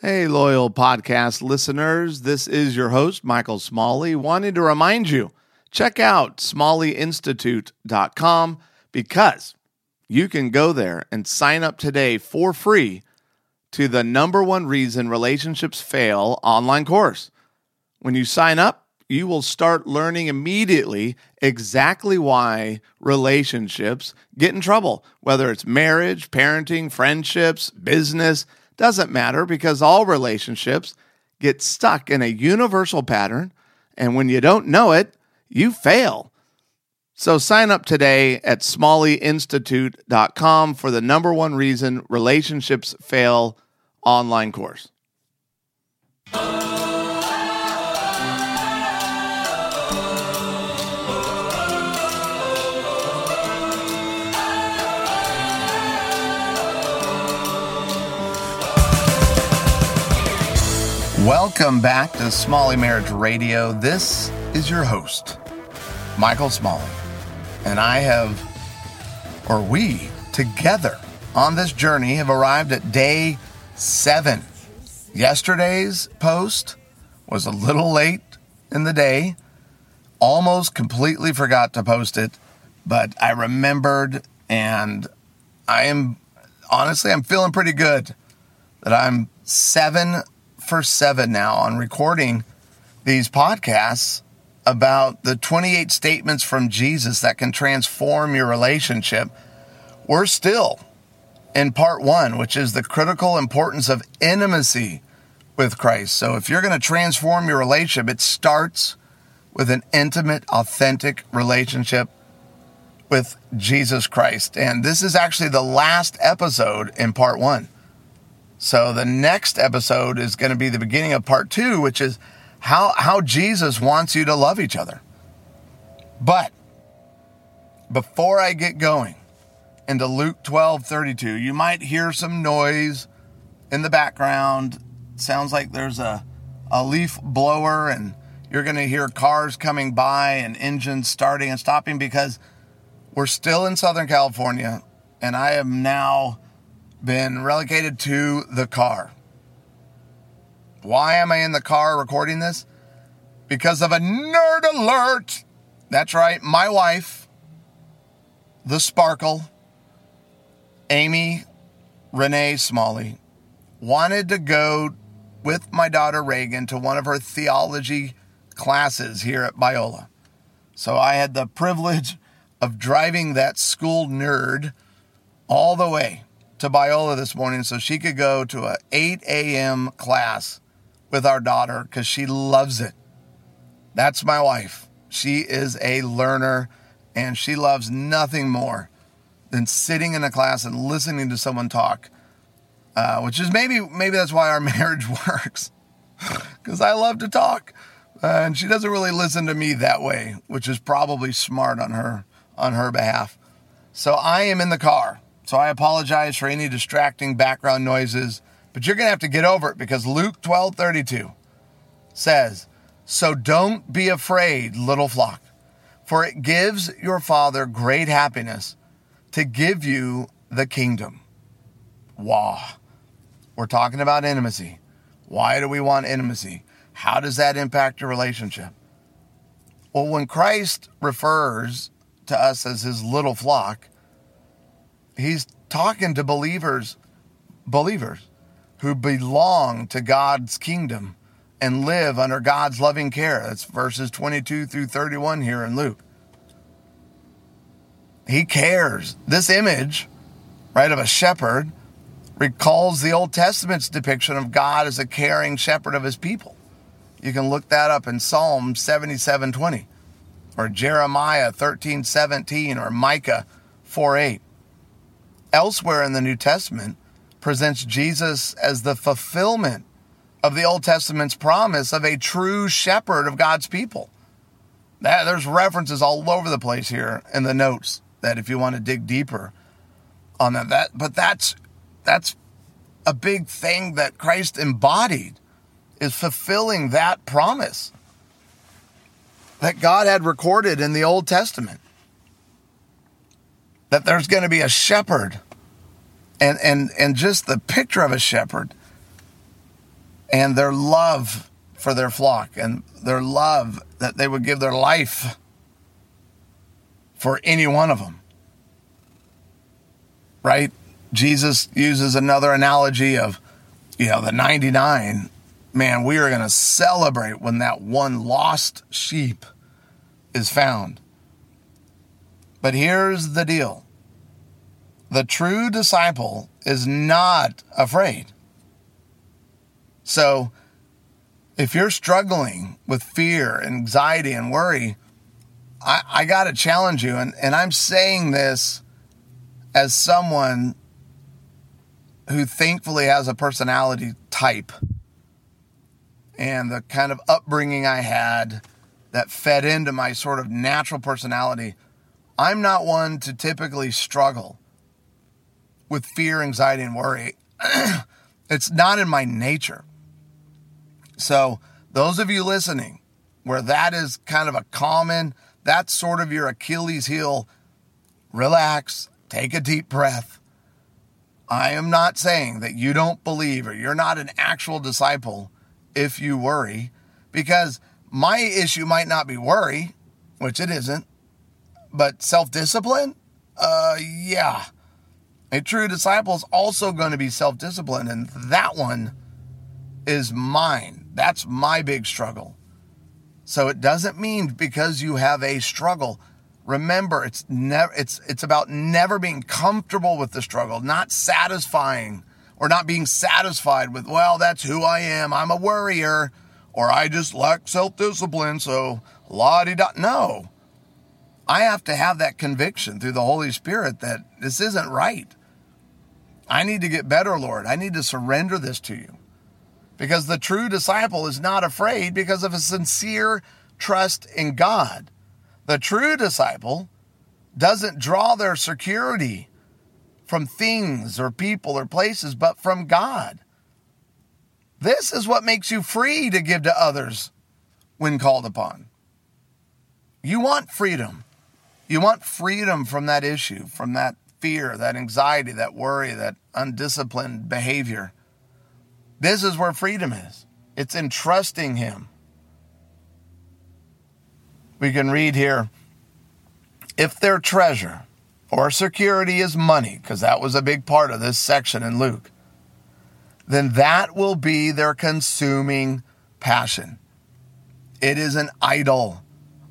Hey, loyal podcast listeners. This is your host, Michael Smalley, wanting to remind you, check out smalleyinstitute.com because you can go there and sign up today for free to the number one reason relationships fail online course. When you sign up, you will start learning immediately exactly why relationships get in trouble, whether it's marriage, parenting, friendships, business. Doesn't matter because all relationships get stuck in a universal pattern, and when you don't know it, you fail. So sign up today at smalleyinstitute.com for the number one reason relationships fail online course. Welcome back to Smalley Marriage Radio. This is your host, Michael Smalley. And we together on this journey have arrived at day 7. Yesterday's post was a little late in the day. Almost completely forgot to post it, but I remembered, and I'm feeling pretty good that I'm 7 for 7 now on recording these podcasts about the 28 statements from Jesus that can transform your relationship. We're still in part 1, which is the critical importance of intimacy with Christ. So if you're going to transform your relationship, it starts with an intimate, authentic relationship with Jesus Christ. And this is actually the last episode in part 1. So the next episode is going to be the beginning of part 2, which is how Jesus wants you to love each other. But before I get going into Luke 12:32, you might hear some noise in the background. Sounds like there's a leaf blower, and you're going to hear cars coming by and engines starting and stopping because we're still in Southern California, and I am now been relegated to the car. Why am I in the car recording this? Because of a nerd alert. That's right, my wife, the Sparkle, Amy Renee Smalley, wanted to go with my daughter Reagan to one of her theology classes here at Biola. So I had the privilege of driving that school nerd all the way to Biola this morning so she could go to a 8 a.m. class with our daughter because she loves it. That's my wife. She is a learner, and she loves nothing more than sitting in a class and listening to someone talk, which is maybe that's why our marriage works, because I love to talk, and she doesn't really listen to me that way, which is probably smart on her behalf. So I am in the car. So I apologize for any distracting background noises, but you're going to have to get over it because Luke 12:32 says, "So don't be afraid, little flock, for it gives your Father great happiness to give you the kingdom." Wow. We're talking about intimacy. Why do we want intimacy? How does that impact your relationship? Well, when Christ refers to us as his little flock, he's talking to believers who belong to God's kingdom and live under God's loving care. That's verses 22 through 31 here in Luke. He cares. This image, right, of a shepherd recalls the Old Testament's depiction of God as a caring shepherd of his people. You can look that up in Psalm 77:20 or Jeremiah 13:17 or Micah 4:8. Elsewhere in the New Testament presents Jesus as the fulfillment of the Old Testament's promise of a true shepherd of God's people. There's references all over the place here in the notes that if you want to dig deeper on but that's a big thing that Christ embodied, is fulfilling that promise that God had recorded in the Old Testament. That there's going to be a shepherd, and just the picture of a shepherd and their love for their flock and their love that they would give their life for any one of them. Right? Jesus uses another analogy of, the 99. Man, we are going to celebrate when that one lost sheep is found. But here's the deal. The true disciple is not afraid. So if you're struggling with fear, anxiety, and worry, I got to challenge you. And I'm saying this as someone who thankfully has a personality type and the kind of upbringing I had that fed into my sort of natural personality. I'm not one to typically struggle with fear, anxiety, and worry. It's not in my nature. So those of you listening where that is kind of a common, that's sort of your Achilles heel, relax, take a deep breath. I am not saying that you don't believe or you're not an actual disciple if you worry, because my issue might not be worry, which it isn't, but self-discipline? Yeah. A true disciple is also going to be self-disciplined, and that one is mine. That's my big struggle. So it doesn't mean because you have a struggle. Remember, it's about never being comfortable with the struggle, not satisfying or not being satisfied with, well, that's who I am. I'm a worrier, or I just lack self-discipline, so la-di-da. No. I have to have that conviction through the Holy Spirit that this isn't right. I need to get better, Lord. I need to surrender this to you. Because the true disciple is not afraid because of a sincere trust in God. The true disciple doesn't draw their security from things or people or places, but from God. This is what makes you free to give to others when called upon. You want freedom. You want freedom from that issue, from that fear, that anxiety, that worry, that undisciplined behavior. This is where freedom is. It's in trusting Him. We can read here, if their treasure or security is money, because that was a big part of this section in Luke, then that will be their consuming passion. It is an idol.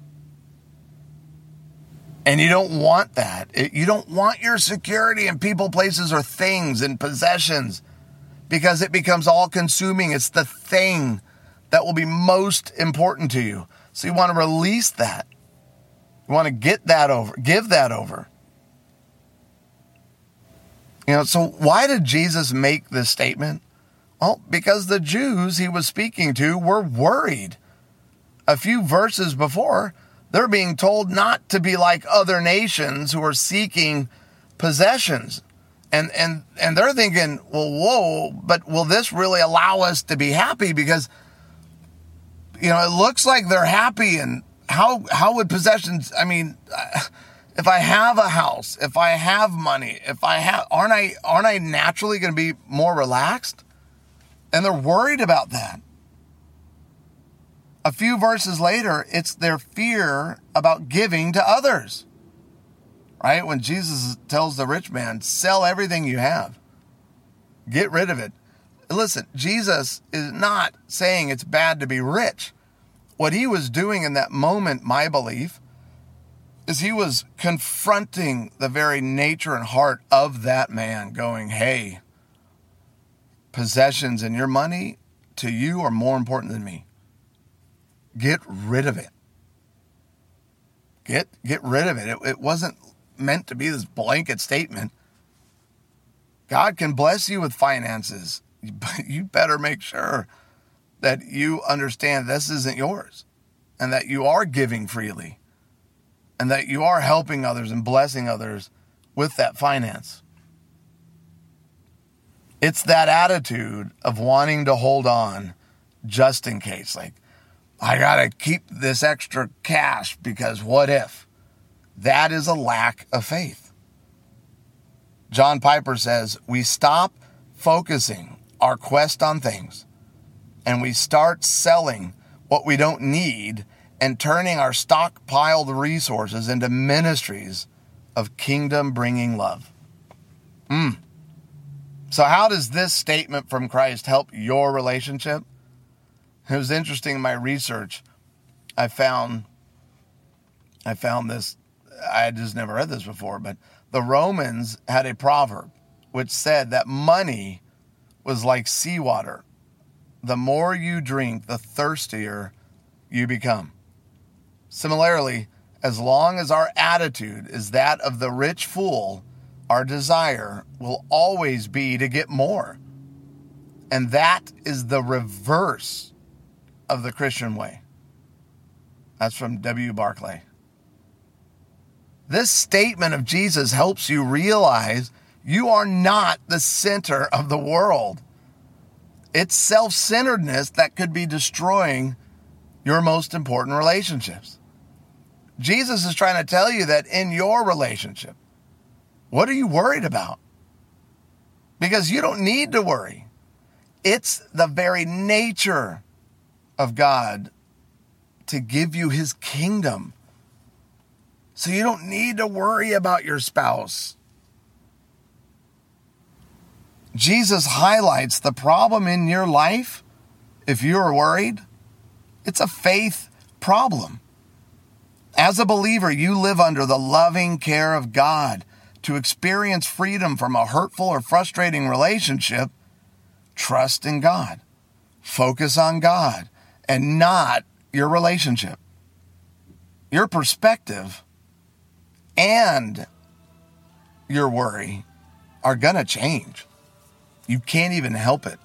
And you don't want that. You don't want your security in people, places, or things and possessions, because it becomes all consuming. It's the thing that will be most important to you. So you want to release that. You want to get that over, give that over. So why did Jesus make this statement? Well, because the Jews He was speaking to were worried. A few verses before, they're being told not to be like other nations who are seeking possessions. And they're thinking, well, whoa, but will this really allow us to be happy? Because, it looks like they're happy. And how would possessions, if I have a house, if I have money, aren't I naturally going to be more relaxed? And they're worried about that. A few verses later, it's their fear about giving to others. Right? When Jesus tells the rich man, sell everything you have. Get rid of it. Listen, Jesus is not saying it's bad to be rich. What He was doing in that moment, my belief, is He was confronting the very nature and heart of that man, going, hey, possessions and your money to you are more important than me. Get rid of it. Get rid of it. It wasn't meant to be this blanket statement. God can bless you with finances, but you better make sure that you understand this isn't yours, and that you are giving freely, and that you are helping others and blessing others with that finance. It's that attitude of wanting to hold on just in case. Like, I got to keep this extra cash because what if? That is a lack of faith. John Piper says, we stop focusing our quest on things and we start selling what we don't need and turning our stockpiled resources into ministries of kingdom-bringing love. So how does this statement from Christ help your relationship? It was interesting in my research. I found this. I had just never read this before, but the Romans had a proverb which said that money was like seawater. The more you drink, the thirstier you become. Similarly, as long as our attitude is that of the rich fool, our desire will always be to get more. And that is the reverse of the Christian way. That's from W. Barclay. This statement of Jesus helps you realize you are not the center of the world. It's self-centeredness that could be destroying your most important relationships. Jesus is trying to tell you that in your relationship, what are you worried about? Because you don't need to worry. It's the very nature of God to give you his kingdom. So you don't need to worry about your spouse. Jesus highlights the problem in your life. If you're worried, it's a faith problem. As a believer, you live under the loving care of God. To experience freedom from a hurtful or frustrating relationship, trust in God. Focus on God and not your relationship. Your perspective and your worry are going to change. You can't even help it.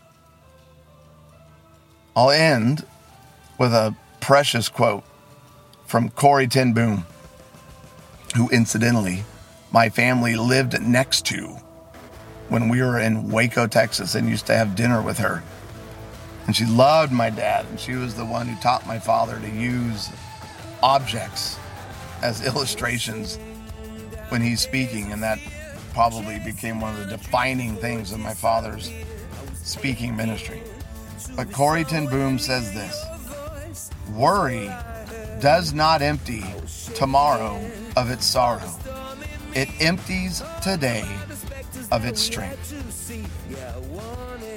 I'll end with a precious quote from Corrie ten Boom, who incidentally my family lived next to when we were in Waco, Texas, and used to have dinner with her. And she loved my dad, and she was the one who taught my father to use objects as illustrations when he's speaking, and that probably became one of the defining things of my father's speaking ministry. But Corrie ten Boom says this: worry does not empty tomorrow of its sorrow. It empties today of its strength.